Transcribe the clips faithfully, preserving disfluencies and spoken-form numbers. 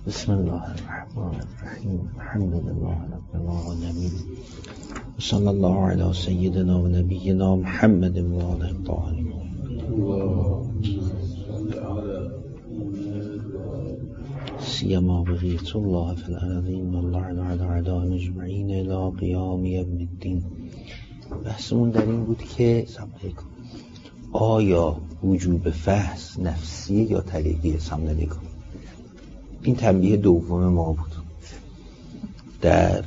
بسم الله الرحمن الرحیم. الحمد لله رب العالمین و صلی الله علی سیدنا و نبینا محمد و آله الطاهرین. سیما بقیت الله فی الارضین و اللعن علی اعدائهم اجمعین الی قیام یوم الدین. بحثمون در این بود که آیا وجوب فحص نفسیه یا طریقیه؟ سلام علیکم. این تنبیه دوم ما بود در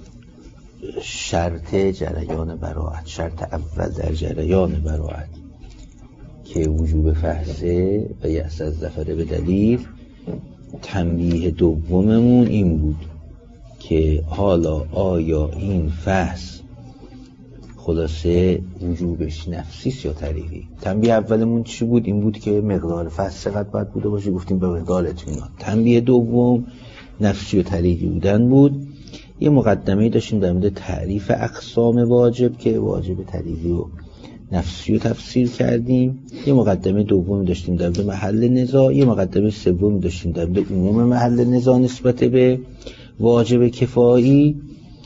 شرط جریان براءت. شرط اول در جریان براءت که وجوب فحصه و یأس از ظفر به دلیل، تنبیه دوممون این بود که حالا آیا این فحص خلاصه وجوبش نفسیست یا طریقی؟ تنبیه اولمون چی بود؟ این بود که مقدار فحص چقدر باید بوده باشه، گفتیم به مقدار اطمینان. تنبیه دوم نفسی و طریقی بودن بود. یه مقدمه داشتیم در مورد تعریف اقسام واجب که واجب طریقی و نفسی رو تفسیر کردیم. یه مقدمه دوم داشتیم در مورد محل نزاع. یه مقدمه سوم داشتیم در مورد عموم محل نزاع نسبت به واجب کفایی.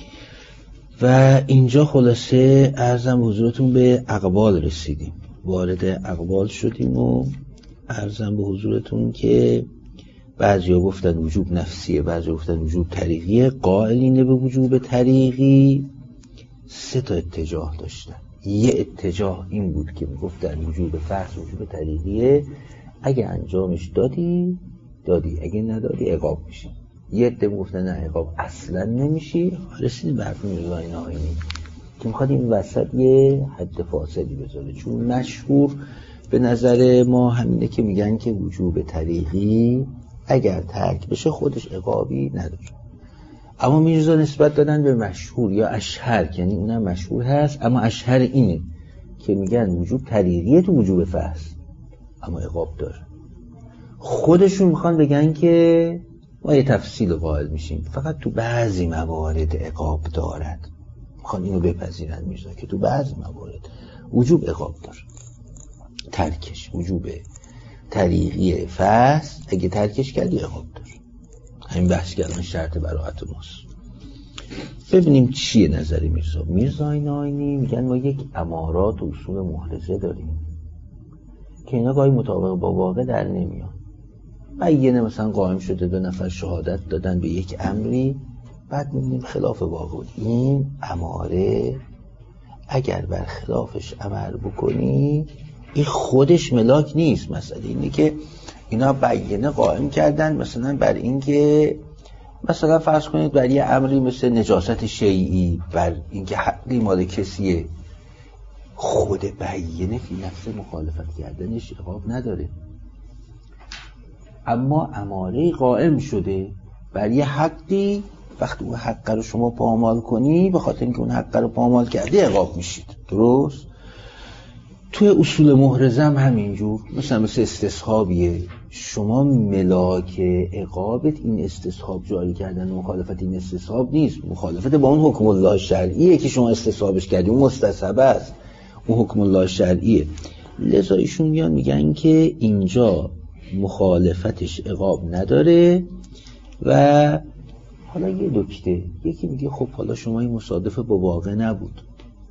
و اینجا خلاصه عرضم حضورتون به اقوال رسیدیم، وارد اقوال شدیم و عرضم به حضورتون که بعضی ها گفتن وجوب نفسیه، بعضی ها گفتن وجوب طریقیه. قائلین به وجوب طریقی سه تا اتجاه داشتن. یه اتجاه این بود که گفتن وجوب فحص وجوب طریقیه، اگه انجامش دادی دادی، اگه ندادی عقاب میشی. یه عده گفتن نه عقاب اصلا نمیشی. رسیدیم به حرف میرزا آینی که میخواد این وسط یه حد فاصلی بذاره، چون مشهور به نظر ما همینه که میگن که وجوب طریقی اگر ترک بشه خودش عقابی نداره. اما میرزا نسبت دادن به مشهور یا اشهر، یعنی اونم مشهور هست اما اشهر اینه که میگن وجوب طریقیه تو وجوب فحص اما عقاب داره. خودشون میخوان بگن که ما یه تفصیل قائل میشیم، فقط تو بعضی موارد عقاب دارد. میخوان اینو بپذیرن میرزا که تو بعضی موارد وجوب عقاب داره. ترکش وجوب طریقی فحص اگه ترکش کردی عقاب داره. همین بحث کردن شرط براءت ماست. ببینیم چیه نظری میرزا. میرزا آینی میگن ما یک امارات و اصول محرزه داریم که اینا گاهی مطابق با واقع در نمیان. بیینه مثلا قائم شده دو نفر شهادت دادن به یک امری، بعد میبینیم خلاف واقع بود. این اماره اگر بر خلافش عمل بکنی این خودش ملاک نیست. مثلا اینه که اینا بیینه قائم کردن مثلا بر اینکه مثلا فرض کنید بر یه امری مثل نجاست شیعی، بر اینکه حقی مال کسیه، خود بیینه فی نفس مخالفت کردنش عقاب نداره. اما اماره قائم شده بر یه حقی، وقتی اون حق رو شما پامال کنی به خاطر اینکه اون حق رو پامال کردی عقاب میشید. درست؟ توی اصول محرزه هم همینجور. مثلا مثل استصحابیه، شما ملاک عقابت این استصحاب جاری کردن، مخالفت این استصحاب نیست، مخالفت با اون حکم الله شرعیه که شما استصحابش کردی، اون مستصحب است، اون حکم الله شرعیه. لذا ایشون میان میگن که اینجا مخالفتش عقاب نداره. و حالا یه نکته، یکی میگه خب حالا شما این مصادف با واقع نبود،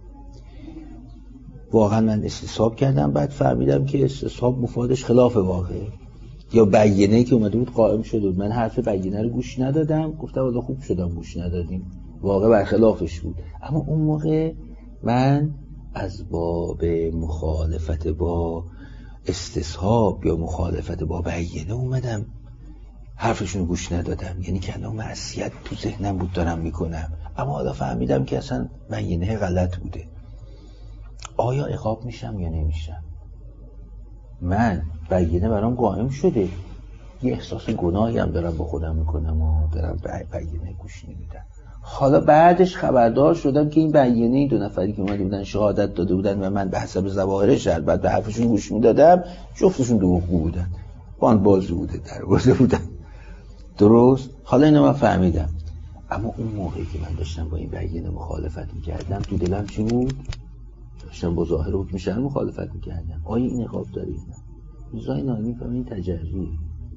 واقعا من استصحاب کردم بعد فهمیدم که استصحاب مفادش خلاف واقعه، یا بیینه که اومده بود قائم شده بود، من حرف بیینه رو گوش ندادم، گفتم والا خوب شدم گوش ندادیم، واقع برخلافش بود. اما اون موقع من از باب مخالفت با استصحاب یا مخالفت با بیینه اومدم حرفشون گوش ندادم، یعنی که انا معصیت تو ذهنم بود دارم میکنم، اما حالا فهمیدم که اصلا بیینه غلط بوده. آیا عقاب میشم یا نمیشم؟ من بیینه برام قائم شده، یه احساس گناهی هم دارم با خودم میکنم و دارم به بیینه گوش نمیدم. حالا بعدش خبردار شدم که این بیینه این دو نفری که اومده بودن شهادت داده بودن و من به حسب ظواهر شرع بعد به حرفشون گوش میدادم، جفتشون دروغگو بودن، باند بازی بوده، دروازه بودن. درست؟ حالا اینو من فهمیدم. اما اون موقعی که من داشتم با این بیینه مخالفت میکردم تو دلم چی بود؟ داشتم با ظاهر حکم شرع مخالفت میکردم. آیا این عقاب داره؟ میرزا آینی فهمید این تجریه.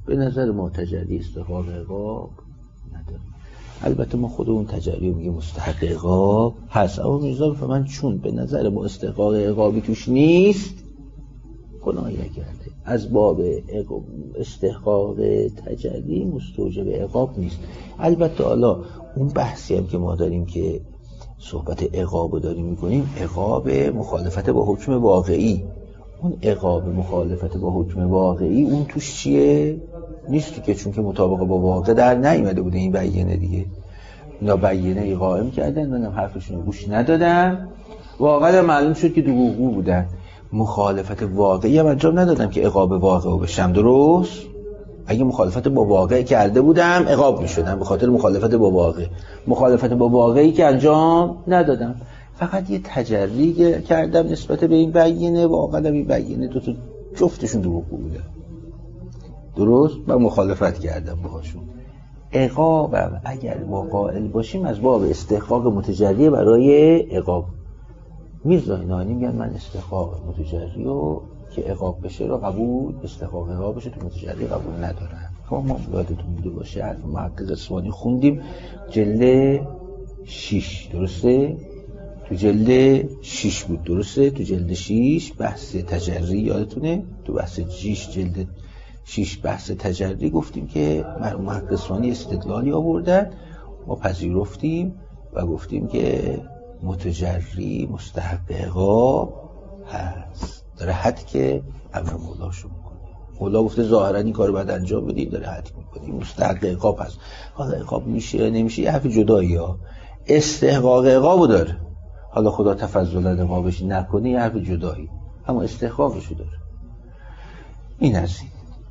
به نظر ما تجلی استحقاق عقاب نداره. البته ما خود اون تجلی میگه مستحق عقاب هست، اما میرزا میفهمن چون به نظر ما استحقاق عقابی توش نیست گناهی نکرده، از باب استحقاق تجلی مستوجب عقاب نیست. البته حالا اون بحثی هم که ما داریم که صحبت عقاب رو داریم میکنیم، عقاب مخالفت با حکم واقعی، اون عقاب مخالفت با حکم واقعی اون توش چیه؟ نیستی که، چون که مطابق با واقع در نیامده بوده این بیانه دیگه. اینا بیانه ای قائم کردن، منم حرفشون رو گوش ندادم، واقعا معلوم شد که دروغگو بودن. مخالفت واقعی هم انجام ندادم که عقاب واقع رو بشم. درست؟ اگه مخالفت با واقع کرده بودم عقاب میشدم به خاطر مخالفت با واقع. مخالفت با واقعی که انجام ندادم، فقط یه تجری کردم نسبت به این بیانه، واقعا این بیانه دو تا جفتشون دروغگو بودن. درست؟ و مخالفت کردم باهاشون. عقابم اگر ما قائل باشیم از باب استحقاق متجری برای عقاب. میرزا نانی میگن من استحقاق متجری رو که عقاب بشه رو قبول، استحقاق عقاب بشه تو متجری قبول ندارن. خب ما یادتون بوده باشه حرف محقق اصفهانی خوندیم جلد شیش، درسته؟ تو جلد شیش بود، درسته؟ تو جلد شیش بحث تجری یادتونه؟ تو بحث شیش جلد شیش بحث تجری گفتیم که محقق اصفهانی استدلالی آوردن، ما پذیرفتیم و گفتیم که متجری مستحق عقاب هست، داره حد که امر مولاشو میکنه. مولا گفته ظاهرا این کارو باید انجام بدیم، داره حد میکنه، مستحق عقاب هست. حالا عقاب میشه نمیشه یه حرف جدایی ها، استحقاق عقابو داره. حالا خدا تفضل عقابش نکنه یه حرف جدایی، اما استحقاقشو داره. این از این.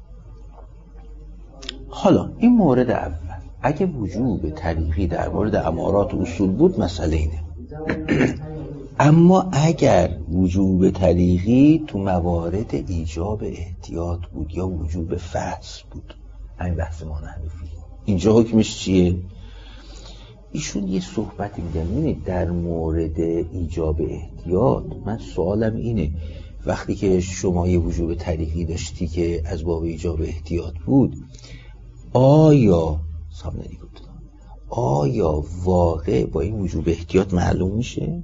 حالا این مورد اول، اگه وجوب طریقی در مورد امارات و اصول بود مسئله اینه. اما اگر وجوب طریقی تو موارد ایجاب احتیاط بود یا وجوب فحص بود، همین بحث ما نحنفی، اینجا حکمش چیه؟ ایشون یه صحبتی میگن اینه در مورد ایجاب احتیاط. من سوالم اینه وقتی که شما یه وجوب طریقی داشتی که از باب ایجاب احتیاط بود، آیا سامنری گفت آیا واقع با این وجوب احتیاط معلوم میشه؟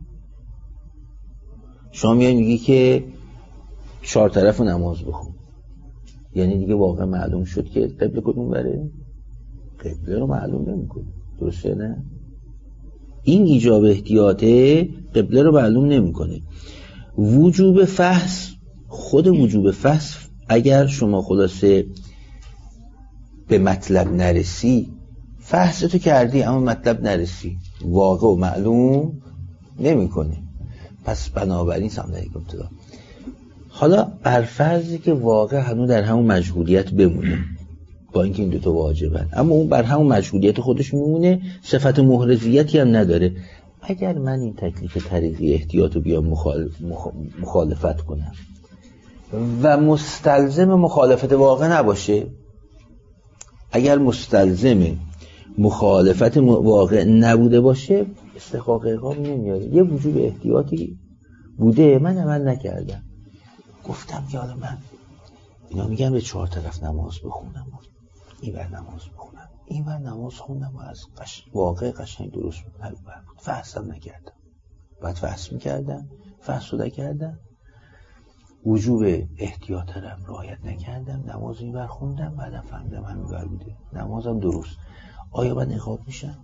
شما میای میگی که چهار طرف نماز بخون، یعنی دیگه واقع معلوم شد که قبله کدوم بره؟ قبله رو معلوم نمیکنه، درسته نه؟ این ایجاب احتیاطه قبله رو معلوم نمیکنه. وجوب فحص، خود وجوب فحص اگر شما خلاصه به مطلب نرسی، فحصتو کردی اما مطلب نرسی، واقع و معلوم نمیکنه. پس بنابراین سامنری گفت حالا بر فرضی که واقع هنوز در همون مجهولیت بمونه، با اینکه این دوتا واجبن، اما اون بر همون مجهولیت خودش میمونه، صفت محرزیتی هم نداره. اگر من این تکلیف طریقی احتیاطو بیام مخالف مخالفت کنم و مستلزم مخالفت واقع نباشه، اگر مستلزم مخالفت واقع نبوده باشه استحقاق عقاب نمیاره. یه وجوب احتیاطی بوده من عمل نکردم، گفتم که حالا من اینا میگن به چهار طرف نماز بخونم، این بر نماز بخونم، این بر نماز خوندم و از قش... واقع قشنگ درست بود، فحصم نکردم، بعد فحص میکردم، فحص رو نکردم، وجوب احتیاطم رعایت نکردم، نماز این بر خوندم، بعدم فهمیدم همین بر بوده، نمازم درست. آیا من عقاب میشم؟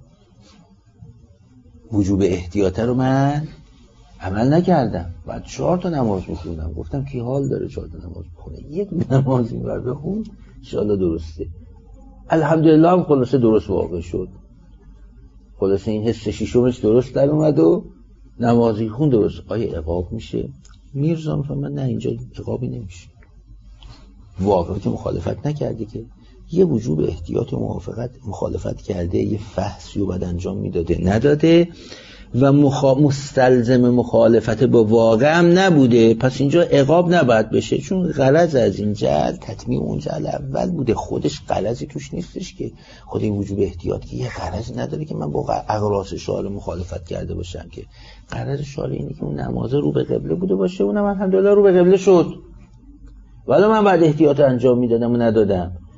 وجوب احتیاط رو من عمل نکردم، بعد چهار تا نماز میخوندم، گفتم کی حال داره چهار تا نماز بخونه، یک نماز این بر بخون انشاءالله درسته. الحمدلله هم خلاصه درست واقع شد، خلاصه این حس شیشمش درست در اومد و نمازی خون درست. آیا عقاب میشه؟ میرزا میفهمن نه اینجا عقابی نمیشه، واقعا که مخالفت نکرده، که یه وجوب احتیاط و موافقت مخالفت کرده، یه فحصی رو بعد انجام میداده نداده و مخا... مستلزم مخالفت با واقع هم نبوده، پس اینجا عقاب نباید بشه، چون غرض از این جعل تطمیع اون جعل اول بوده، خودش غرضی توش نیستش که خود این وجوب احتیاط که یه غرضی نداره که من با اغراض شارع مخالفت کرده باشم، که غرض شارع اینه که اون نماز رو به قبله بوده باشه، اونم الحمدلله رو به قبله شد، ولی من بعد احتیاط انجام میدادم و ندادم.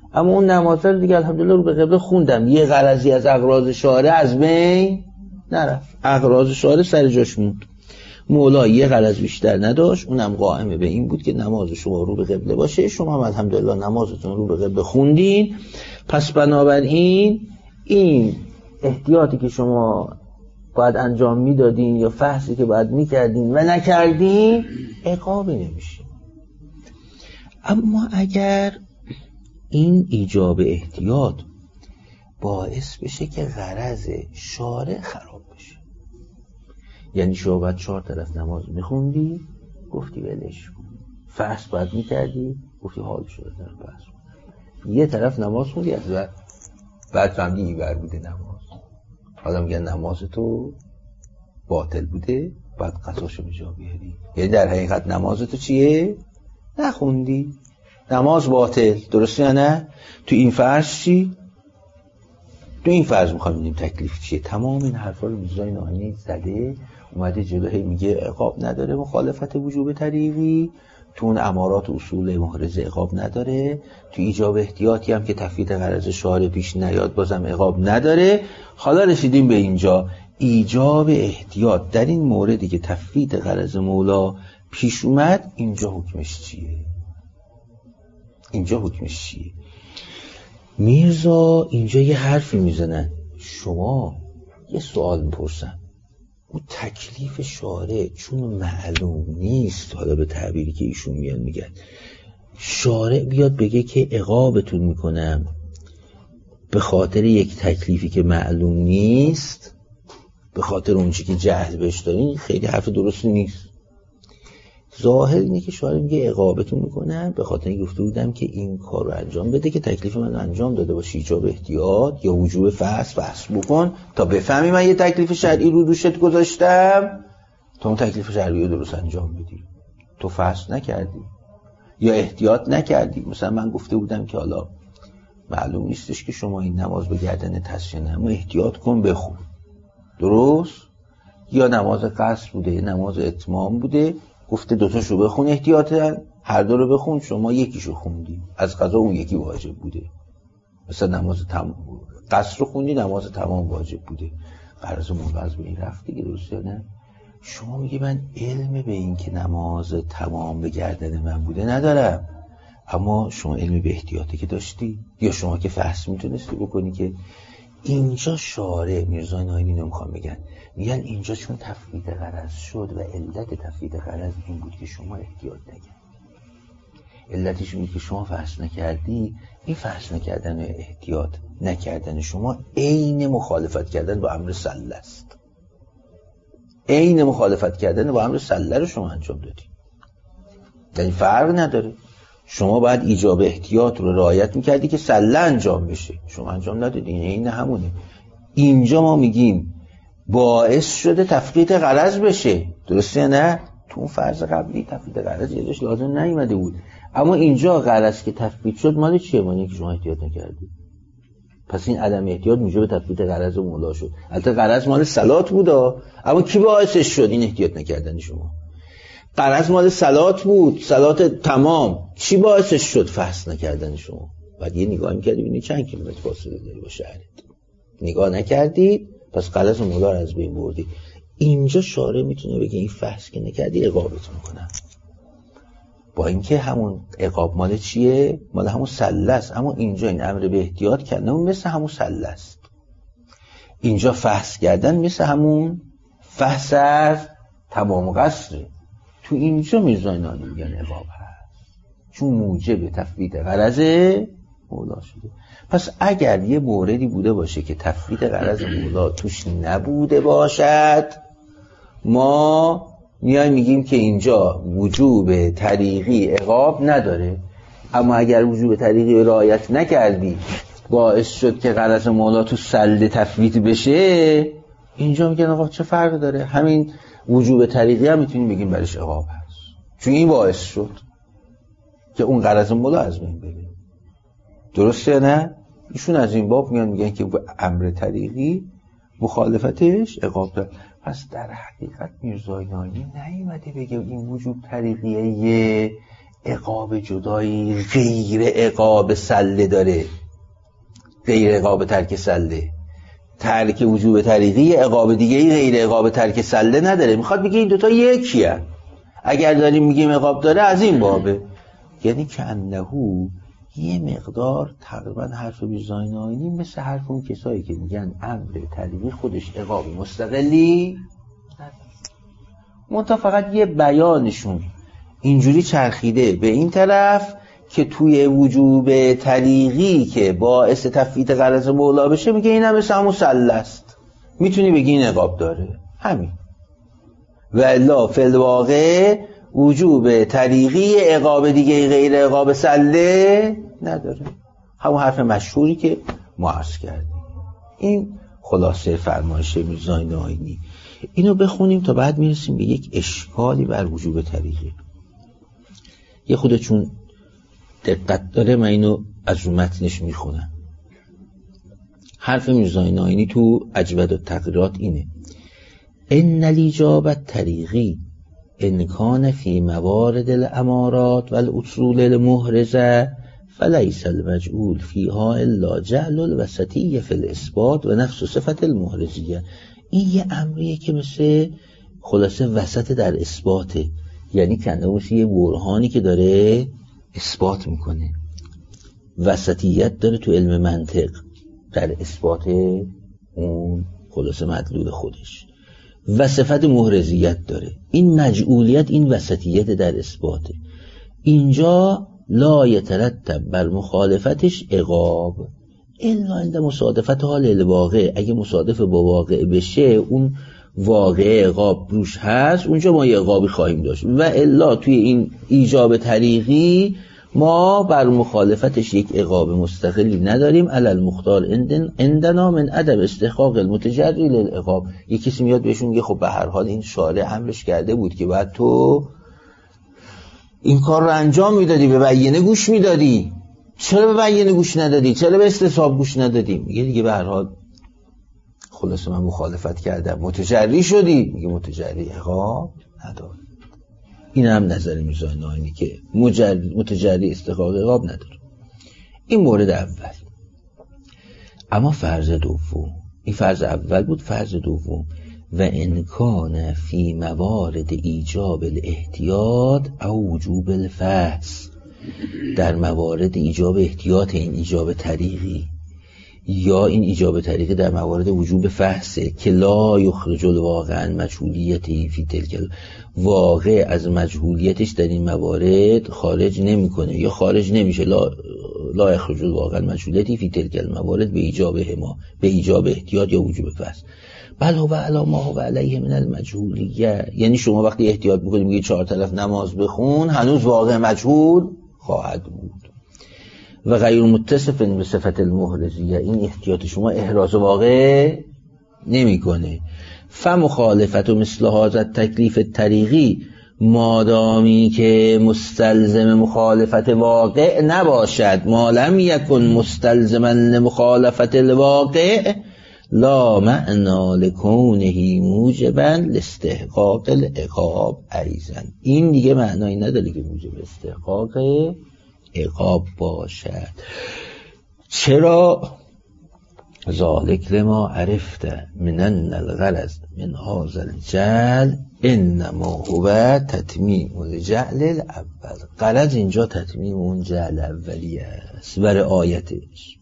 اما اون نماز رو دیگه الحمدلله رو به قبله خوندم، یه غرضی از اغراض شارع از بین نرفت، اغراض شارع سر جاش موند. مولا یه غرض بیشتر نداشت، اونم قائم به این بود که نماز شما رو به قبله باشه. شما هم الحمدلله نمازتون رو به قبله خوندین. پس بنابراین این احتیاطی که شما باید انجام میدادین یا فحصی که باید میکردین و نکردین عقابی نمیشه. اما اگر این ایجاب احتیاط باعث بشه که غرض شارع خراب بشه، یعنی شما باید چهار طرف نماز میخوندی گفتی ولش کن، فحص باید میکردی گفتی حال شده در فحص کن، یه طرف نماز خوندی از بعد بعد فهمیدی اینور بوده نماز، حالا میگن نماز تو باطل بوده بعد قضاشو به جا بیاری. یعنی در حقیقت نماز تو چیه؟ نخوندی، نماز باطل. درسته یا نه؟ تو این فرض چی؟ تو این فرض میخوام ببینیم تکلیف چیه. تمام این حرفا رو میزای ناهینی زده اومده جلوی میگه عقاب نداره مخالفت وجوب طریقی، تو اون امارات و اصول محرز عقاب نداره، تو ایجاب احتیاطی هم که تفویت غرض شارع پیش نیاد بازم عقاب نداره. حالا رسیدیم به اینجا، ایجاب احتیاط در این موردی که تفویت غرض مولا پیش اومد، اینجا حکمش چیه؟ اینجا حکمش چیه؟ میرزا اینجا یه حرفی میزنن، شما یه سوال میپرسن، اون تکلیف شارع چون معلوم نیست، حالا به تعبیری که ایشون میان میگن شارع بیاد بگه که عقابتون میکنم به خاطر یک تکلیفی که معلوم نیست، به خاطر اون چیزی که جهل بهش دارین، خیلی حرف درستی نیست. ظاهر اینه که شارع میگه عقابتون میکنم به خاطر اینکه گفته بودم که این کار رو انجام بده که تکلیف من انجام داده باشی، ایجاب احتیاط یا وجوب فحص فحص بکن تا بفهمی من یه تکلیف شرعی رو دوشت گذاشتم تا اون تکلیف شرعی رو درست انجام بدی. تو فحص نکردی یا احتیاط نکردی. مثلا من گفته بودم که حالا معلوم نیستش که شما این نماز به گردن تصفیه نه، اما احتیاط کن بخون، درست؟ یا نماز قصر بوده یا نماز اتمام بوده، گفته دوتاشو بخون احتیاطاً، هر دو رو بخون، شما یکیشو خوندی، از قضا اون یکی واجب بوده. مثلا نماز تمام قصر رو خوندی، نماز تمام واجب بوده، قرض مولا از بین رفت دیگه، درسته نه؟ شما میگی من علم به این که نماز تمام به گردن من بوده ندارم، اما شما علم به احتیاطی که داشتی یا شما که فحص میتونستی بکنی. که اینجا شارع میرزا ناینی نمیخوام بگن، میگن اینجا چون تفویت غرض شد و علت تفویت غرض این بود که شما احتیاط نکردی، علتش بود که شما فحص نکردی. این فحص نکردن و احتیاط نکردن شما عین مخالفت کردن با امر سله است، عین مخالفت کردن با امر سله رو شما انجام دادی. یعنی فرق نداره، شما باید ایجاب احتیاط رو رعایت میکردی که سله انجام بشه، شما انجام ندادی، این همونه. اینجا ما میگیم باعث شده تفویت غرض بشه، درسته نه؟ تو اون فرض قبلی تفویت غرض یادش لازم نیومده بود، اما اینجا غرض که تفویت شد مال چیه؟ مال اینکه شما احتیاط نکردی. پس این عدم احتیاط موجب تفویت غرض مولا شد. البته غرض مال صلات بود، اما کی باعثش شد؟ این احتیاط نکردن شما. غرض مال صلات بود، صلات تمام، چی باعثش شد؟ فحص نکردن شما. بعد یه نگاه می‌کردی ببینید چند کیلومتر فاصله داری با شهرت، نگاه نکردید، پس غرض مولا رو از بین بردی. اینجا شارع میتونه بگه این فحص که نکردی عقابت میکنم، با اینکه همون عقاب مال چیه؟ مال همون سله است، اما اینجا این امر به احتیاط کردن مثل همون سله است. اینجا فحص کردن مثل همون فحص از تمام قصره. تو اینجا میرزا ناینی میگن عقاب هست چون موجب تفویت غرض مولا شده. پس اگر یه موردی بوده باشه که تفویت غرض مولا توش نبوده باشد، ما میایم میگیم که اینجا وجوب طریقی عقاب نداره. اما اگر وجوب طریقی رعایت نکردی باعث شد که غرض مولا تو سله تفویت بشه، اینجا میگن آقا چه فرق داره، همین وجوب طریقی هم میتونیم بگیم برش عقاب هست، چون این باعث شد که اون غرض مولا از بین بره. درسته نه؟ ایشون از این باب میان میگن که امر طریقی مخالفتش عقاب داره. پس در حقیقت میرزا ناینی نیومده بگه این وجوب طریقیه عقاب جدایی غیر عقاب سله داره، غیر عقاب ترک سله. ترک وجوب طریقی عقاب دیگه غیر عقاب ترک سله نداره. میخواد بگه این دوتا یکیه. اگر داریم میگیم عقاب داره از این بابه، یعنی که انهو یه مقدار تقریبا حرف میرزا ناینی مثل حرف اون کسایی که میگن امر طریقی خودش عقاب مستقلی منتها فقط یه بیانشون اینجوری چرخیده به این طرف که توی وجوب طریقی که باعث تفویت غرض مولا بشه میگه این هم مثل همون سله است، میتونی بگی این عقاب داره، همین. و الا فی الواقع وجوب طریقی عقاب دیگه غیر عقاب سله نداره. همون حرف مشهوری که ما عرض کردیم. این خلاصه فرمایش میرزا ناینی. اینو بخونیم تا بعد میرسیم به یک اشکالی بر وجوب طریقی. یه خود چون دقت داره من اینو از رو متنش میخونم. حرف میرزا ناینی تو اجود التقریرات اینه: ان الاجابه طریقی ان کان فی موارد الامارات والاصول المحرزه فلیس المجعول فیها الا جعل الوسطیه فی الاثبات و نفس صفت المحرزیه. این یه امریه که مثل خلاصه وسط در اثباته، یعنی کنده باشه یه برهانی که داره اثبات میکنه، وسطیت داره تو علم منطق در اثبات اون خلاصه مدلول خودش، و صفت محرزیت داره. این مجعولیت این وسطیت در اثباته. اینجا لا یترتب بر مخالفتش عقاب الا عند مصادفت حال الواقع. اگه مصادف با واقع بشه اون واقع عقاب روش هست، اونجا ما یه عقابی خواهیم داشت. و الا توی این ایجاب طریقی ما بر مخالفتش یک عقاب مستقلی نداریم. علی المختار عندنا من عدم استحقاق المتجری للعقاب. یک کسی میاد بهشون میگه خب به هر حال این شارع امرش کرده بود که بعد تو این کار رو انجام میدادی، به بیانه گوش میدادی، چرا به بیانه گوش ندادی؟ چرا به استصحاب گوش ندادی؟ میگه دیگه به هر حال خلاصه من مخالفت کردم، متجری شدی. میگه متجری عقاب نداره. این هم نظر میرزا ناینی که متجری استحقاق عقاب نداره. این مورد اول. اما فرض دوم، این فرض اول بود. فرض دوم: و انکان فی موارد ایجاب الاحتیاط او وجوب الفحص، در موارد ایجاب احتیاط این ایجاب طریقی یا این ایجاب طریقی در موارد وجوب فحصه که لا یخرج الواقع عن مجهولیته فی تلک، واقع از مجهولیتش در این موارد خارج نمیکنه یا خارج نمیشه. لا لا یخرج الواقع عن مجهولیته فی تلک الموارد به ایجاب هما، به ایجاب احتیاط یا وجوب فحص. بل هو علی ما هو علیه من المجهولیه. یعنی شما وقتی احتیاط بکنید میگید چهار طرف نماز بخون، هنوز واقع مجهول خواهد بود. و غیر متصف به صفت المحرزیه، این احتیاط شما احراز واقع نمیکنه. فمخالفت و مثل هذا تکلیف طریقی مادامی که مستلزم مخالفت واقع نباشد، ما لم یکن مستلزما لمخالفت الواقع لا معنا لکونه موجبا لاستحقاق العقاب ایضا. این دیگه معنایی نداره که موجب استحقاق عقاب باشد. چرا؟ ذالک لما عرفت من ان الغرض من هذا الجعل انما هو تتمیم الجعل الاول. غرض اینجا تتمیم اون جعل اولیه است و رعایتش.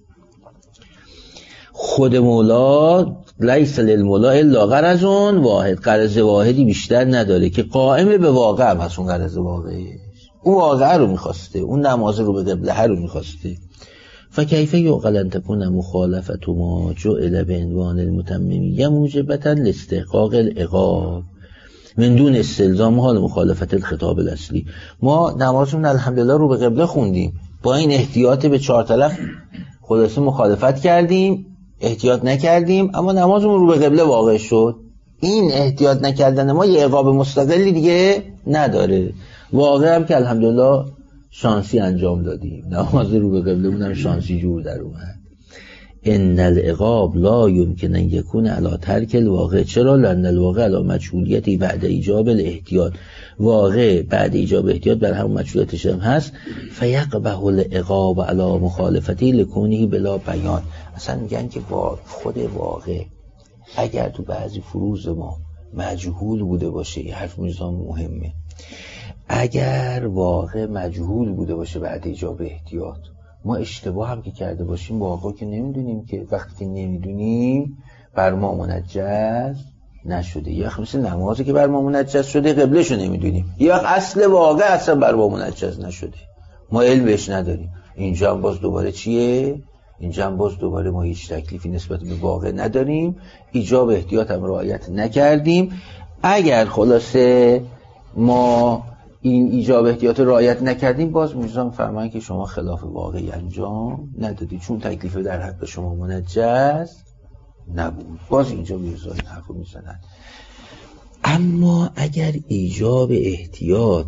خود مولا لیس للمولا الا غرض واحد، غرض واحدی بیشتر نداره که قائم به واقع هم هست. اون غرض واقعیش اون واقعه رو میخواسته، اون نماز رو به قبله رو میخواسته. فکیف یعقل ان تکون مخالفت ما جعل به عنوان المتممیه موجبتا لاستحقاق العقاب من دون استلزام حال مخالفت الخطاب الاصلی. ما نمازمون الحمدلله رو به قبله خوندیم، با این احتیاط به چهار طرف خلاصه مخالفت کردیم، احتیاط نکردیم، اما نمازمون رو به قبله واقع شد. این احتیاط نکردن ما یه عقاب مستقلی دیگه نداره. واقع هم که الحمدلله شانسی انجام دادیم، نماز رو به قبله بودم شانسی جور در اومد. ان العقاب لا یمکن ان یکون علی ترک الواقع. چرا؟ لان الواقع علی مجهولیتی بعد ایجاب الاحتیاط. واقع بعد ایجاب احتیاط بر همون مجهولیتش هم هست. فیقبح العقاب علی مخالفتی لکونه بلا بیان. اصلا میگن که با خود واقع اگر تو بعضی فروض ما مجهول بوده باشه، یه حرف میزان مهمه، اگر واقع مجهول بوده باشه بعد ایجاب احتیاط، ما اشتباه هم که کرده باشیم واقع که نمیدونیم، که وقتی که نمیدونیم بر ما منجز نشده. یا مثل نمازی که بر ما منجز شده قبلهشو نمیدونیم، یا اصل واقع اصلا بر ما منجز نشده، ما علم بهش نداریم. اینجا هم باز دوباره چیه؟ اینجا هم باز دوباره ما هیچ تکلیفی نسبت به واقع نداریم، ایجاب احتیاط هم رعایت نکردیم. اگر خلاصه ما این ایجاب احتیاط رعایت نکردیم، باز میزان فرمان که شما خلاف واقعی انجام ندادید، چون تکلیف در حق شما منجز نبود. باز اینجا میرزا این حرف رو میزنن. اما اگر ایجاب احتیاط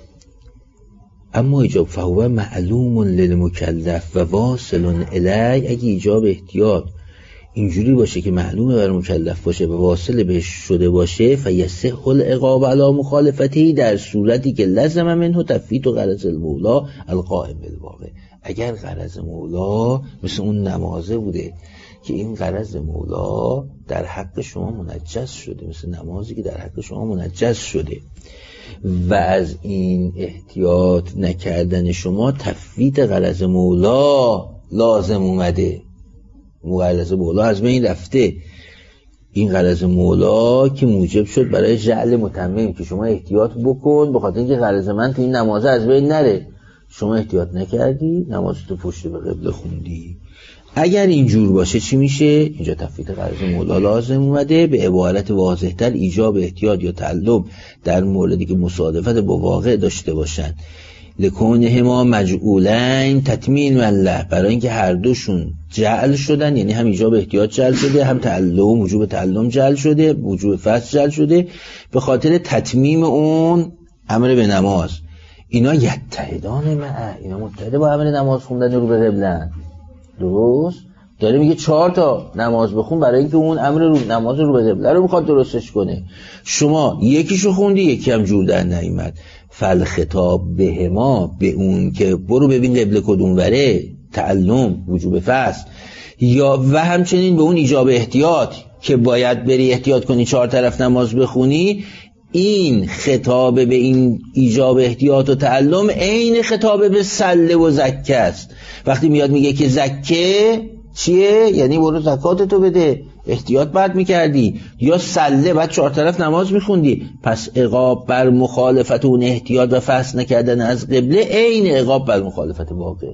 اما ایجاب فهو معلوم للمکلف و واصل الی، اگه ایجاب احتیاط اینجوری باشه که معلومه بر مکلف باشه و واصل بهش شده باشه، فیصح العقاب علی مخالفتی، در صورتی که لزم منه تفویت غرض المولا القائم بالواقع. اگر غرض مولا مثل اون نمازه بوده که این غرض مولا در حق شما منجز شده، مثل نمازی که در حق شما منجز شده و از این احتیاط نکردن شما تفویت غرض مولا لازم اومده، غرض مولا از بین رفته، این غرض مولا که موجب شد برای جعل متمم که شما احتیاط بکن به خاطر اینکه غرض من تو این نماز از بین نره، شما احتیاط نکردی، نماز تو پشت به قبله خوندی. اگر اینجور باشه چی میشه؟ اینجا تفویت غرض مولا لازم اومده. به عبارت واضح‌تر ایجاب احتیاط یا تعلم در موردی که مصادفت با واقع داشته باشن، لکونهما مجعولین تتمیم الله، برای اینکه هر دوشون جعل شدن، یعنی هم ایجاب احتیاط جعل شده، هم تعلم وجوب تعلم جعل شده، وجوب فصل جعل شده، به خاطر تتمیم اون امر به نماز. اینا یتحدان معه، اینا متحد با امر نماز خوندن رو به قبلن. درست؟ داره میگه چهار تا نماز بخون برای اینکه اون امر رو نماز رو به قبله رو میخواد درستش کنه. شما یکیشو خوندی، یکی هم جور در نیامد. فل خطاب به ما، به اون که برو ببین قبله کدوم وره، تعلم وجوب فصل، یا و همچنین به اون ایجاب احتیاط که باید بری احتیاط کنی چهار طرف نماز بخونی. این خطاب به این ایجاب احتیاط و تعلم عین خطاب به سله و زکه است. وقتی میاد میگه که زکه چیه؟ یعنی برو زکاتتو بده، احتیاط بعد میکردی، یا سله بعد چهار طرف نماز میخوندی. پس عقاب بر مخالفت اون احتیاط و فصل نکردن از قبله عین عقاب بر مخالفت واقع.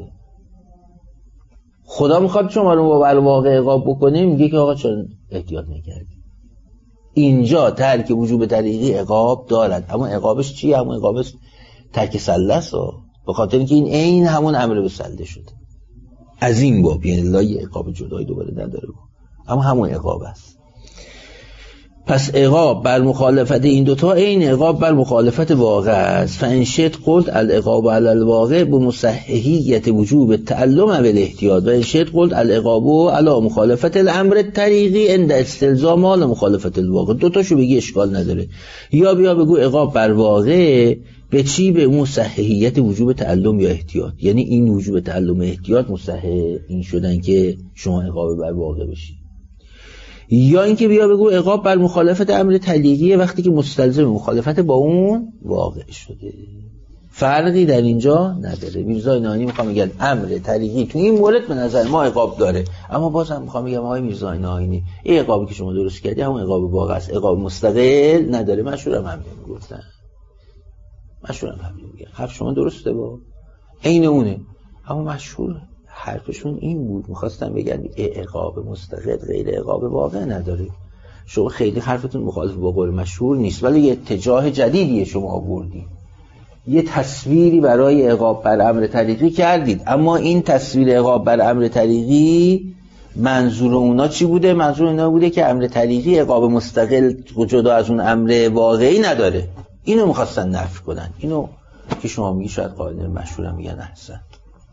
خدا میخواد شما رو بر واقع عقاب بکنه، میگه که آقا چرا احتیاط نکردی. اینجا ترک وجوب طریقی عقاب دارد، اما عقابش چیه؟ همون عقابش ترک سله است، به خاطر اینکه این عین همون امر به سله شده. از این باب یعنی لای عقاب جدایی دوباره نداره، اما همون عقاب است. پس عقاب بر مخالفت این دوتا عین عقاب بر مخالفت واقع است. فانشد قلت العقاب علی الواقع بمصححیت وجوب التعلم بالاحتیاط، و انشد قلت العقاب علی مخالفت الامر الطریقی عند استلزام مال مخالفت الواقع. دوتاشو بگی اشکال نداره. یا بیا بگو عقاب بر واقع به چی؟ به مصححیت وجوب تعلم یا احتیاط، یعنی این وجوب تعلم احتیاط مصحح این شدن که شما عقاب بر واقع بشی. یا اینکه بیا بگو عقاب بر مخالفت امر تعلیقیه وقتی که مستلزم مخالفت با اون واقع شده. فرقی در اینجا نداره. میرزا نانی میخوام بگن امر تعلیقی تو این مورد به نظر ما عقاب داره، اما بازم میخوام بگم آقای میرزا نانی این عقابی که شما درست کردی همون عقاب واقع است، عقاب مستقل نداره. مشهورم همین میگفتن، مشهورم همین میگن حرف شما درسته، با عین اونه، اما مشهور حرفشون این بود، میخواستن بگن عقاب مستقل غیر عقاب واقع نداره. شما خیلی حرفتون مخالف با قول مشهور نیست، ولی یه اتجاه جدیدیه شما آوردید، یه تصویری برای عقاب بر امر طریقی کردید. اما این تصویر عقاب بر امر طریقی منظور اونا چی بوده؟ منظور اونا بوده که امر طریقی عقاب مستقل جدا از اون امر واقعی نداره. اینو میخواستن نفی کنن. اینو که شما میگی شاید قائل مشهورم میگن احسن،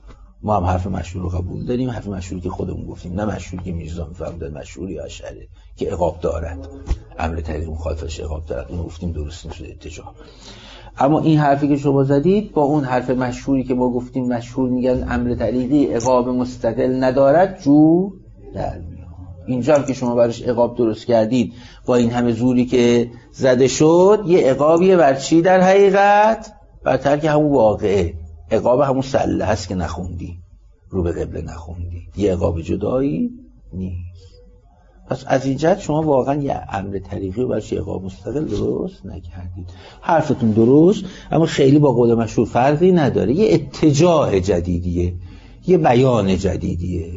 ما هم حرف مشهور رو قبول داریم، حرف مشهوری که خودمون گفتیم، نه مشهوری که میرزا میفهمدن مشهور یا اشعری که عقاب دارد، امر طریق مخالفش عقاب دارد، اون گفتیم درست نیست اتجاه. اما این حرفی که شما زدید با اون حرف مشهوری که ما گفتیم مشهور میگن امر طریقی عقاب مستقل ندارد جو در میاد. اینجا هم که شما براش عقاب درست کردید با این همه زوری که زده شد، یه عقابیه بر چی در حقیقت؟ بر ترک همون واقعه. عقاب همون سله هست که نخوندی، رو به قبله نخوندی، یه عقاب جدایی نیست. پس از این جهت شما واقعا یه امر طریقی و برش عقاب مستقل درست نکردید. حرفتون درست، اما خیلی با قول مشهور فرقی نداره، یه اتجاه جدیدیه، یه بیان جدیدیه.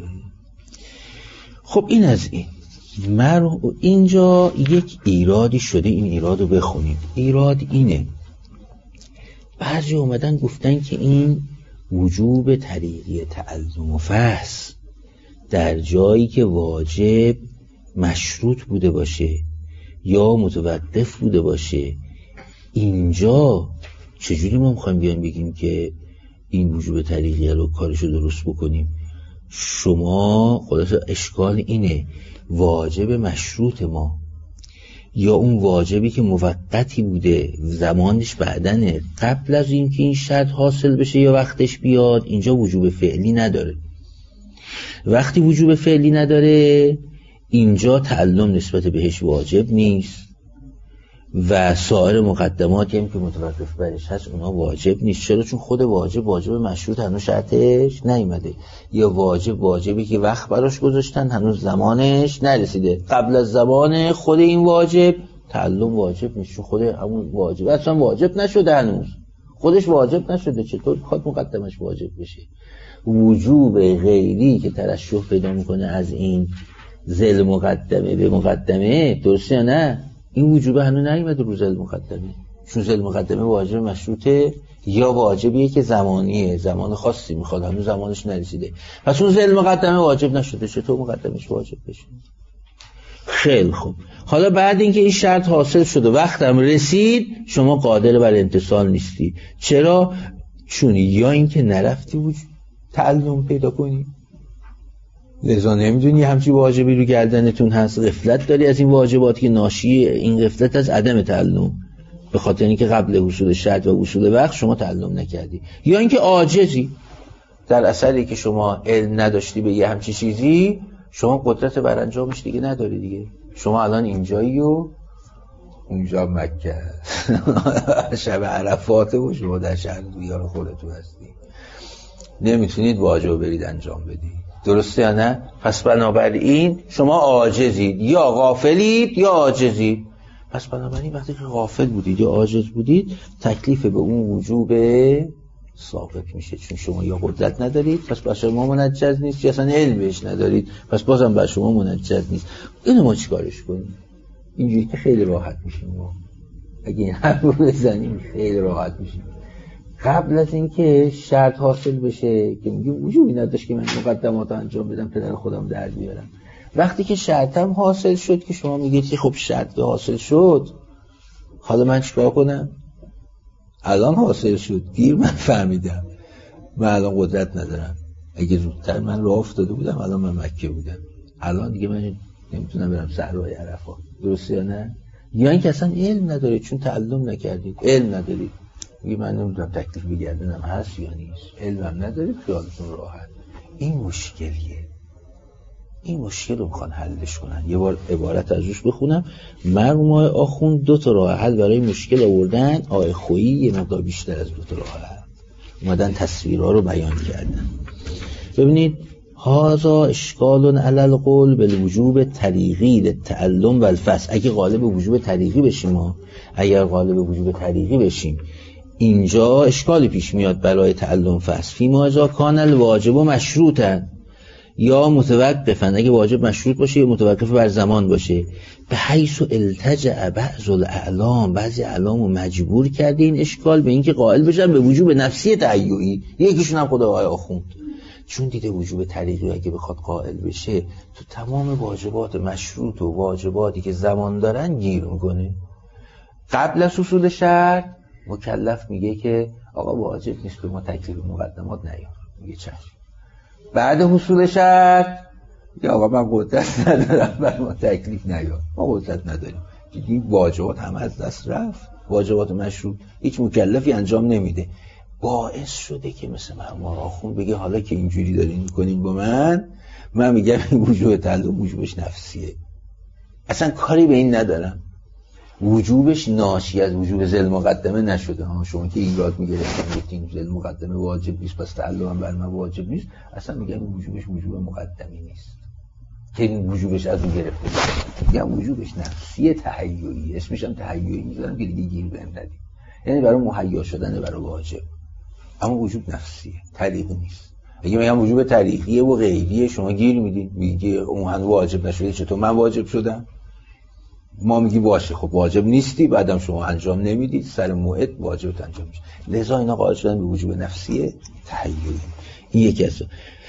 خب این از این من اینجا یک ایرادی شده، این ایراد رو بخونید. ایراد اینه، بعضی اومدن گفتن که این وجوب طریقی تعلم و فحص در جایی که واجب مشروط بوده باشه یا متوقف بوده باشه، اینجا چجوری ما میخوایم بیان بگیم که این وجوب طریقی رو کارشو درست بکنیم؟ شما خلاصه اشکال اینه، واجب مشروط ما یا اون واجبی که موقتی بوده زمانش بعدنه، قبل از اینکه این شرط حاصل بشه یا وقتش بیاد، اینجا وجوب فعلی نداره. وقتی وجوب فعلی نداره، اینجا تعلم نسبت بهش واجب نیست و سایر مقدماتی هم که متوقف برش هست اونا واجب نیست. چرا؟ چون خود واجب واجب مشروط هنوز شرطش نیومده، یا واجب واجبی که وقت براش گذاشتن هنوز زمانش نرسیده. قبل از زمان خود این واجب تعلم واجب نیست، چون خود همون واجب اصلا واجب نشده، هنوز خودش واجب نشده، چطور خود مقدمش واجب بشه؟ وجوب غیری که ترشح پیدا میکنه از این ذل مقدمه به مقدمه، درسته یا نه؟ این وجوب هنوز نیومده رو ذل مقدمه، چون ذل مقدمه واجب مشروطه یا واجبیه که زمانیه، زمان خاصی میخواد، هنوز زمانش نرسیده. پس اون ذل مقدمه واجب نشده، چطور مقدمش واجب بشه؟ خیلی خوب. حالا بعد اینکه این شرط حاصل شد و وقتم رسید، شما قادر بر امتثال نیستی. چرا؟ چون یا اینکه نرفتی وجود تعلم پیدا کنی، لذا نمیدونی همچی واجبی رو گردنتون هست، غفلت داری از این واجباتی که ناشی این غفلت از عدم تعلم، به خاطر اینکه قبل حصول شرط و حصول وقت شما تعلم نکردی، یا اینکه عاجزی در اثری که شما علم نداشتی به یه همچی چیزی، شما قدرت بر انجامش دیگه نداری دیگه. شما الان اینجایی و اونجا مکه شب عرفات و شما در شهر دیار خودتون هستی، نمیتونید واجب برید انجام بدید، درسته یا نه؟ پس بنابراین شما عاجزید، یا غافلید یا عاجزید. پس بنابراین وقتی که غافل بودید یا عاجز بودید، تکلیف به اون وجوب ثابت میشه، چون شما یا قدرت ندارید پس بر شما منجز نیست، یا اصلا علم بهش ندارید پس بازم بر شما منجز نیست. اینو ما چیکارش کنیم؟ اینجوری که خیلی راحت میشیم ما، اگه این حرف رو بزنیم خیلی راحت میشیم. قبل از اینکه شرط حاصل بشه که میگیم وجوبی نداشت که من مقدمات انجام بدم پدر خودم در بیارم، وقتی که شرطم حاصل شد که شما میگید که خب شرط حاصل شد، حالا من چیکار کنم؟ الان حاصل شد، دیر من فهمیدم، من الان قدرت ندارم، اگه زودتر من راه افتاده بودم الان من مکه بودم، الان دیگه من نمیتونم برم صحرای عرفات، درسته یا نه؟ یا اینکه اصلا علم ندارید، چون تعلم نکردید، علم ندارید، میگه من نمیدونم تکلیف بگردنم هست یا نیست، علمم ندارید، خیالتون راحت. این مشکلیه، این مشکل رو میخوان حلش کنن. یه بار عبارت از روش بخونم. مرحوم آقای آخوند دو تا راه حل برای مشکل آوردن، آقای خویی یه مقدار بیشتر از دو تا راه حل اومدن تصویرها رو بیان کردن. ببینید، هذا اشکال علی القول بالوجوب طریقی للتعلم والفحص. اگه غالب وجوب طریقی بشیم ما اگر غالب وجوب طریقی بشیم اینجا اشکالی پیش میاد برای تعلم فحص. فیما اذا کان الواجب مشروطا یا متوقفا، اگه واجب مشروط باشه یا متوقف بر زمان باشه، به حیث التجع بعض الاعلام، بعضی اعلامو مجبور کرده این اشکال به اینکه قائل بشن به وجوب نفسی تأییدی. یکیشون هم خدا آقای آخوند، چون دیده وجوب طریقی اگه بخواد قائل بشه تو تمام واجبات مشروط و واجباتی که زمان دارن گیر میکنه. قبل از حصول شرط مکلف میگه که آقا واجب نیست به ما تکلیف مقدمات نیار، میگه چشم. بعد حصول شرط یا آقا من قدرت ندارم بر ما تکلیف نیار، ما قدرت نداریم. دیدی واجبات هم از دست رفت، واجبات مشروط هیچ مکلفی انجام نمیده. باعث شده که مثل مرمار آخون بگه حالا که اینجوری دارین میکنین با من، من میگم این وجوب تعلق وجوبش نفسیه، اصلا کاری به این ندارم. وجوبش ناشی از وجوب ذل مقدمه نشده ها. شما که ایراد میگرفتین گفتین ذل مقدمه واجب نیست پس تعلق هم بر من واجب نیست، اصلا میگم وجوبش وجوب مقدمی نیست که این وجوبش از اون گرفته میشه. میگم وجوبش نفسیه، تهیعی، اسمش هم تهیعی میذارم که دیگه گیر بهم ندید، یعنی برای مهیا شدن برای واجب، اما وجوب نفسیه، طریقی نیست. اگه میگم وجوب طریقیه و غیریه شما گیر میدید، میگی اون هم واجب نشده، چطور من واجب شدم؟ ما میگی باشه خب واجب نیستی، بعدم شما انجام نمیدید، سر موعد واجبت انجام میشه. لذا اینا قائل شدن به وجوب نفسیه تهیعی. این یکی از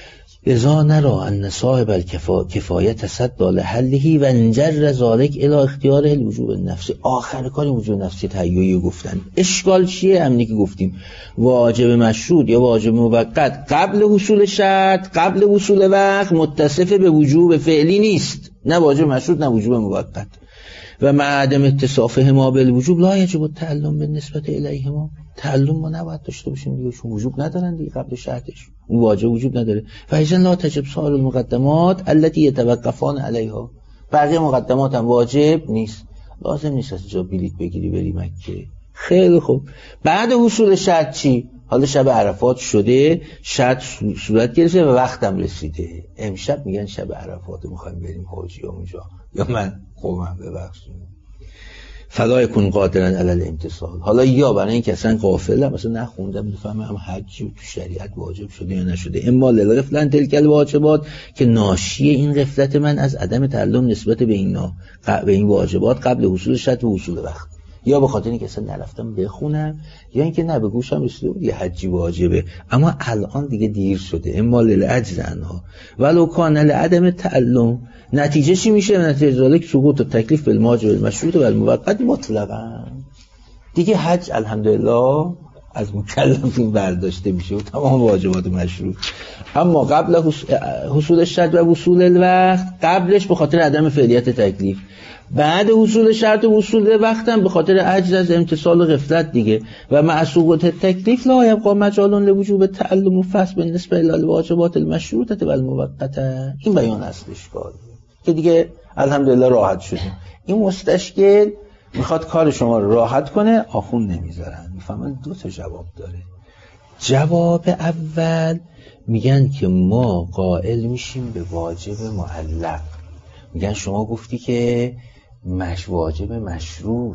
لذا نرى ان صاحب الکفایت تصدى لحله و انجر ذلك الى اختیار الوجوب النفسی. آخر کار وجوب نفسی تهیعی گفتن. اشکال چیه؟ همینی که گفتیم واجب مشروط یا واجب موقت قبل حصول شرط، قبل حصول وقت متصف به وجوب فعلی نیست، نه واجب مشروط نه وجوب موقت. و مع عدم اتصافهما بالوجوب لا یجب التعلم بالنسبه الیهما. تعلم ما نباید داشته باشیم دیگه، چون وجوب ندارن دیگه، قبل شرطش اون واجب وجوب نداره. و اذا لا تجب سایر المقدمات التي يتوقفان علیها. بقیه مقدمات هم واجب نیست، لازم نیست از جا بلیط بگیری بری مکه. خیلی خوب، بعد حصول شرط چی؟ حالا شب عرفات شده، شرط صورت گرفته و وقتم رسیده، امشب میگن شب عرفات میخوایم بریم حاجی اونجا، یا من قومم ببخشید فلا یکون قادرا علی الامتثال. حالا یا برای این که اصلا غافلم مثلا نخوندم میفهمم حجی تو شریعت واجب شده یا نشده، اما للغفلن تلک الواجبات که ناشی این غفلت من از عدم تعلم نسبت به اینا به این واجبات قبل حصول شرط و حصول وقت، یا به خاطر اینکه اصلا نرفتم بخونم، یا اینکه نه به گوشم رسیده بود یه حجی واجبه اما الان دیگه دیر شده، اما للعجز عنها ولو کان لعدم تعلم. نتیجه چی میشه؟ نتیجه ذالک سقوط التکلیف بالواجب المشروط و الموقت مطلقاً. دیگه حج الحمدلله از مکلفین برداشته میشه و تمام واجبات مشروط. اما قبل حصول شرط و وصول الوقت، قبلش به خاطر عدم فعلیت تکلیف، بعد حصول شرط و وصول وقت هم به خاطر عجز از امتصال و غفلت دیگه. و مع سقوط التکلیف لا یبقى مجال لوجوب التعلم و فصل بالنسبه الی الواجبات المشروطه و الموقته. این بیان اصلش کار که دیگه الحمدلله راحت شدیم. این مستشکل میخواد کار شما رو راحت کنه، آخون نمیذارن. میفهمن دو تا جواب داره. جواب اول میگن که ما قائل میشیم به واجب معلق. میگن شما گفتی که مش واجب مشروط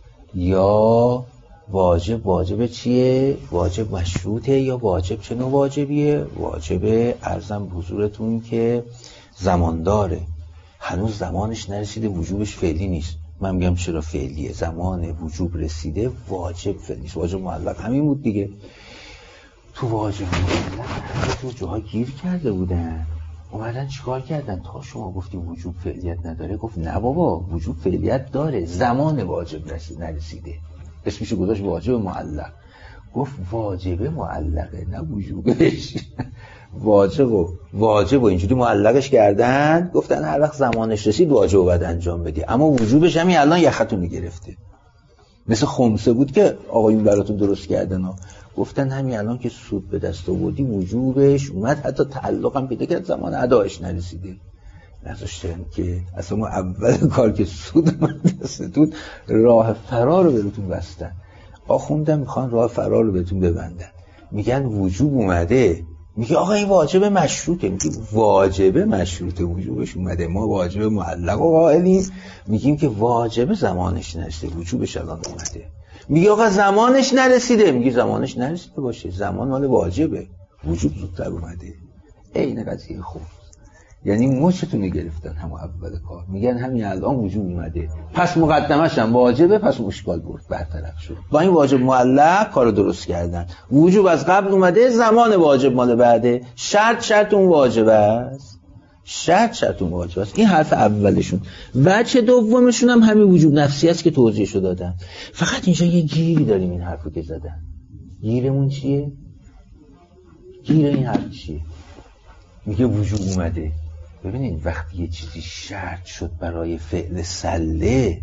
یا واجب واجب چیه؟ واجب مشروطه یا واجب چه نوع واجبیه؟ واجب ارزم حضورتون که زمان داره، هنوز زمانش نرسیده، وجوبش فعلی نیست. من میگم چرا فعلیه؟ زمان وجوب رسیده، واجب فعلی نیست. واجب معلق همین بود دیگه. تو واجب معلق تو جاها گیر کرده بودن، اومدن چیکار کردن؟ تا شما گفتی وجوب فعلیت نداره، گفت نه بابا وجوب فعلیت داره، زمان واجب رسید نرسیده، اسمشو گذاشت واجب معلق. گفت واجب معلقه نه وجوبش. واجب و واجب و اینجوری معلقش کردن، گفتن هر وقت زمانش رسید واجب باید انجام بدی، اما وجوبش همین الان یختون گرفته. مثل خمسه بود که آقایون براتون درست کردن ها. گفتن همین الان که سود به دست آوردی وجوبش اومد، حتی تعلق هم پیدا کرد، زمان ادایش نرسیده. نذاشتن که اصلا ما اول کار که سود اومد دستتون راه فرار رو بهتون بستن. آخوندن میخوان راه فرار رو بهتون ببندن، میگن وجوب اومده، میگه آقا این واجب مشروطه، میگه واجب مشروطه وجوبش اومده، ما واجب معلق و قائلیم، میگیم که واجب زمانش نرسیده، وجوبش الان اومده. میگه آقا زمانش نرسیده، میگه زمانش نرسیده باشه، زمان مال واجبه، وجوب زودتر اومده. این قضیه خوب، یعنی مچتون گرفتن هم اول کار، میگن همین الان وجوب اومده، پس مقدمش هم واجبه، پس مشکل برد برطرف شد. با این واجب معلق کارو درست کردن. وجوب از قبل اومده، زمان واجب مال بعده، شرط شرط اون واجب است، شرط شرط اون واجب است. این حرف اولشون. وجه دومشون هم همین وجوب نفسی است که توضیحشو دادم. فقط اینجا یه گیری داریم این حرفو که زدن. گیرمون چیه؟ گیر این حرف چیه؟ میگه وجوب اومده. ببینید وقتی یه چیزی شرط شد برای فعل سله،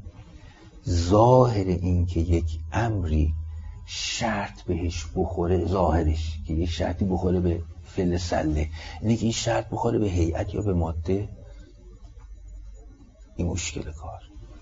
ظاهر این که یک امری شرط بهش بخوره، ظاهرش که یک شرطی بخوره به فعل سله، اینه که این شرط بخوره به هیئت یا به ماده، این مشکل کار.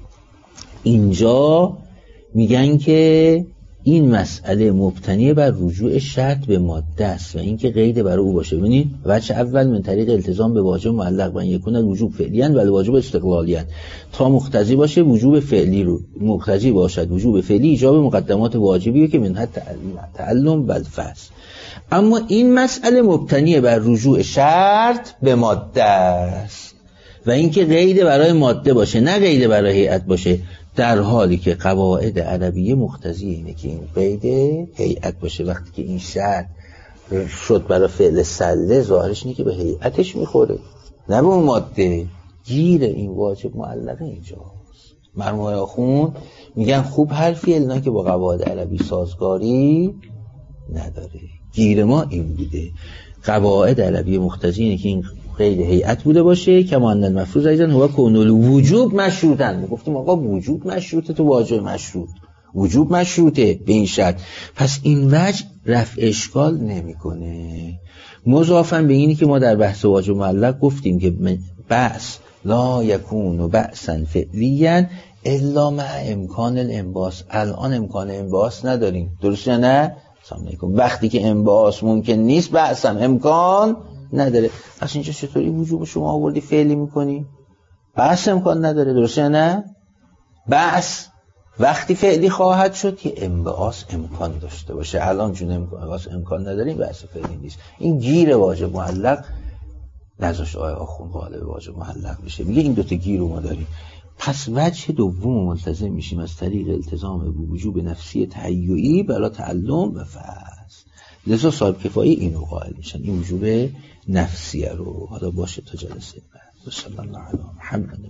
اینجا میگن که این مسئله مبتنی بر رجوع شرط به ماده است و اینکه قید برای او باشه. ببینید وجه اول من طریق التزام به واجب معلق و یکون الوجوب فعلیاً ولی واجب استقلالیاً، تا مقتضی باشه وجوب فعلی رو مقتضی باشد وجوب فعلی ایجاب مقدمات واجبیه که منها تعلم بالفصل. اما این مسئله مبتنی بر رجوع شرط به ماده است و اینکه قید برای ماده باشه نه قید برای هیئت باشه، در حالی که قواعد عربیه مقتضی اینه که این قید هیئت باشه. وقتی که این شرط شد برای فعل سله، ظاهرش اینه که به هیئتش میخوره نه به اون ماده. گیر این واجب معلقه اینجاست. مرموهای آخوند میگن خوب حرفی النا که با قواعد عربی سازگاری نداره. گیر ما این بوده، قواعد عربی مقتضی اینه که این قید هیئت بوده باشه که مانند المفروض ایزن هو کون الوجوب مشروطن. گفتیم آقا وجوب مشروطه تو واجب مشروط، وجوب مشروطه به این شرط، پس این وجه رفع اشکال نمیکنه. مضافاً به اینی که ما در بحث واجب معلق گفتیم که بأس لا یکون بأسا فعلیا الا مع امکان الانباس. الان امکان انباس نداریم، درست یا نه؟ سلام علیکم. وقتی که انباس ممکن نیست بأسا امکان نداره. پس اینجا چطوری وجوب شما آوردی فعلی میکنی؟ بأس امکان نداره، درست یا نه؟ بأس وقتی فعلی خواهد شد که انباس امکان داشته باشه. الان چون انباس امکان نداریم بأس فعلی نیست. این گیر واجب معلق نذاشت آیه آخون غالب واجب معلق بشه. میگه این دوتا گیر رو ما داریم. پس وجه دوم ملتزم میشیم از طریق التزام به وجوب نفسی تهیعی بلا تعلم و فصل. لذا صاحب کفایی اینو قائل میشن، این وجوب نفسیه رو. حالا باشه تا جلسه بعد. صلی الله علیه و محمد.